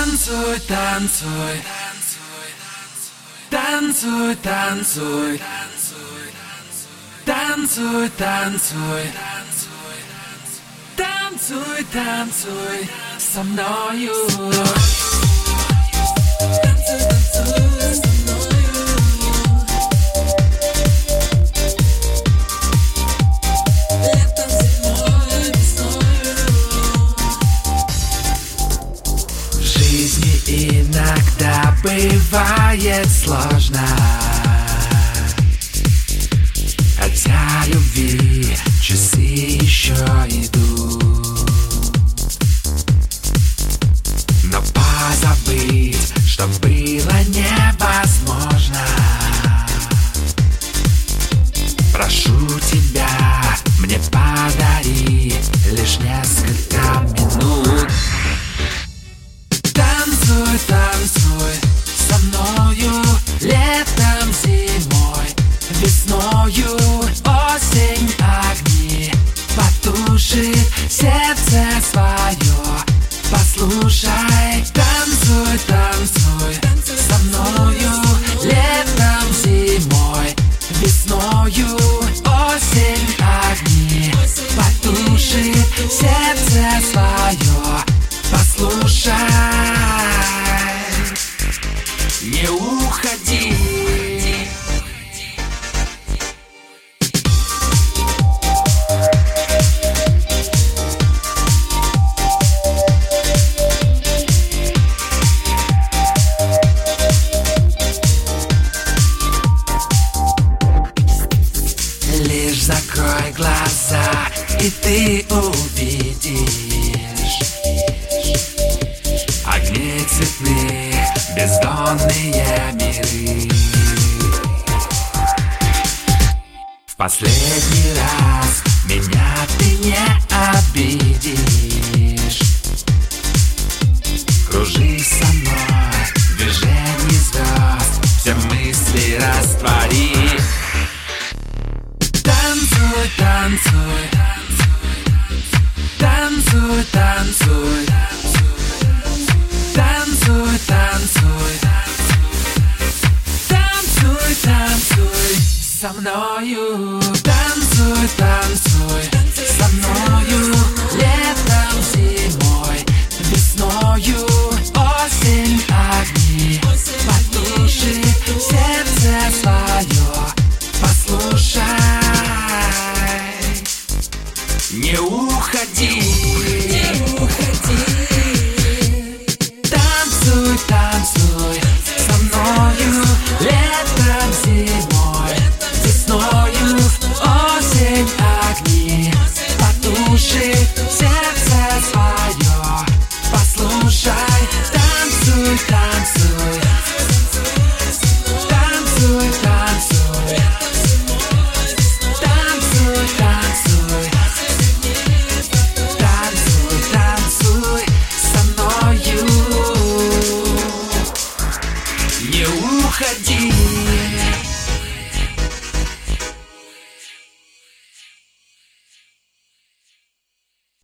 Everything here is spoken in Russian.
Танцуй, танцуй, танцуй, танцуй, танцуй, танцуй, танцуй, танцуй со мною. Иногда бывает сложно, хотя любви часы еще идут. Но позабыть, что было невозможно. Прошу тебя, мне подари лишь несколько минут. Танцуй, танцуй со мною, летом, зимой, весною, осень, огни потушит сердце свое. Послушай, танцуй, танцуй со мною, летом, зимой, весною, осень, огни потушит сердце свое. Послушай, не уходи. Лишь закрой глаза, и ты увидишь огни цветных, бездонные миры. В последний раз меня ты не обидишь. Кружи со мной в движении звезд, все мысли раствори. Танцуй, танцуй, танцуй, танцуй, танцуй, танцуй, танцуй, танцуй со мною. Танцуй, танцуй со мною, летом, зимой, весною, осень, огни потушит сердце свое. Послушай, не уходи. Танцуй, танцуй со мною, летом, зимой, весною, осень, огни потушит сердце свое. Послушай, танцуй, танцуй, танцуй, танцуй, танцуй, танцуй, танцуй, танцуй со мною. Не уходи.